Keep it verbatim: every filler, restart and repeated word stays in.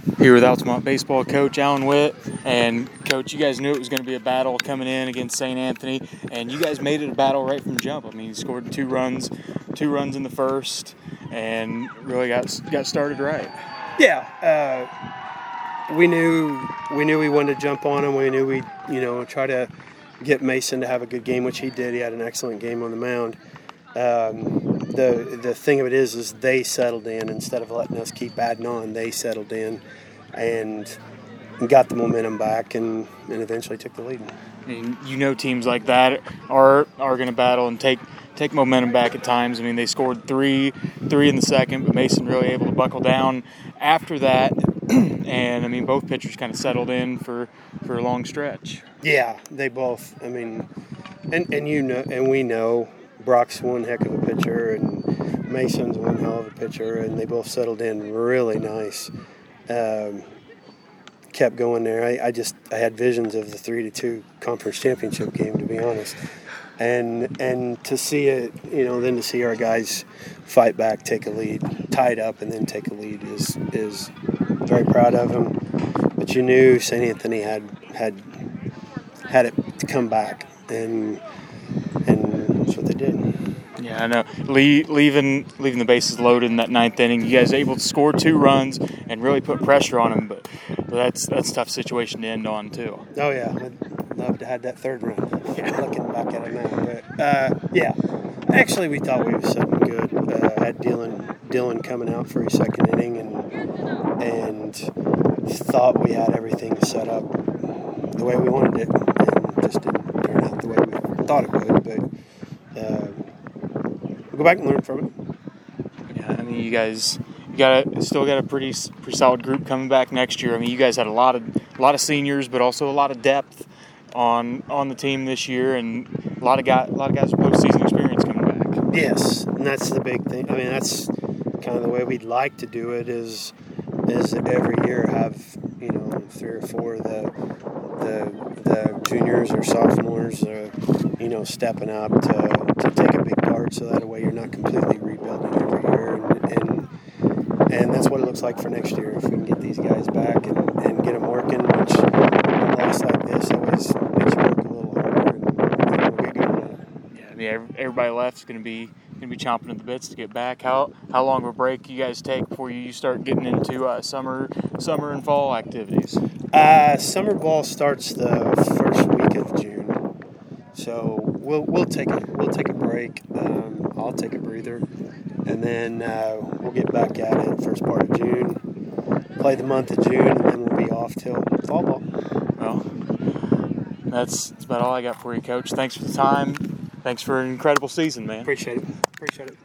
Here with Altamont baseball coach Alan Witt. And coach, you guys knew it was going to be a battle coming in against Saint Anthony, and you guys made it a battle right from the jump. I mean, you scored two runs, two runs in the first, and really got got started right. Yeah, uh, we knew we knew we wanted to jump on them. We knew we you know try to get Mason to have a good game, which he did. He had an excellent game on the mound. Um, the the thing of it is, is they settled in instead of letting us keep adding on. They settled in and got the momentum back, and, and eventually took the lead. I mean, you know, teams like that are are going to battle and take take momentum back at times. I mean, they scored three three in the second, but Mason really able to buckle down after that. And I mean, both pitchers kind of settled in for, for a long stretch. Yeah, they both. I mean, and and you know, and we know Brock's one heck of a pitcher, and Mason's one hell of a pitcher, and they both settled in really nice. Um, kept going there. I, I just I had visions of the three to two conference championship game, to be honest, and and to see it, you know, then to see our guys fight back, take a lead, tie it up, and then take a lead is is very proud of them. But you knew Saint Anthony had had had it to come back, and and that's what they did. Yeah, I know. Le- leaving leaving the bases loaded in that ninth inning, you guys able to score two runs and really put pressure on them, but, but that's that's a tough situation to end on too. Oh yeah, I'd love to have that third run. Yeah. Looking back at it now, but uh, yeah, actually we thought we were something good. Uh, had Dylan Dylan coming out for his second inning, and and thought we had everything set up the way we wanted it, and just didn't turn out the way we thought it would. But uh, we'll go back and learn from it. Yeah, I mean, you guys, you got a, still got a pretty pretty solid group coming back next year. I mean, you guys had a lot of a lot of seniors, but also a lot of depth on on the team this year, and a lot of guys a lot of guys with postseason experience coming back. Yes, and that's the big thing. I mean, that's kind of the way we'd like to do it. Is is every year have you know three or four of the the the juniors or sophomores, uh, you know, stepping up to, to take a big part, so that way you're not completely rebuilding every year, and, and and that's what it looks like for next year. If we can get these guys back and, and get them working, which a loss like this always makes you work a little harder, and, and we'll get going at it. Yeah, I mean, everybody left is going to be going to be chomping at the bits to get back. How how long of a break you guys take before you start getting into uh, summer summer and fall activities? Uh, summer ball starts the first week of June, so we'll we'll take a we'll take a break. Um, I'll take a breather, and then uh, we'll get back at it first part of June. Play the month of June, and then we'll be off till fall ball. Well, that's, that's about all I got for you, Coach. Thanks for the time. Thanks for an incredible season, man. Appreciate it. Appreciate it.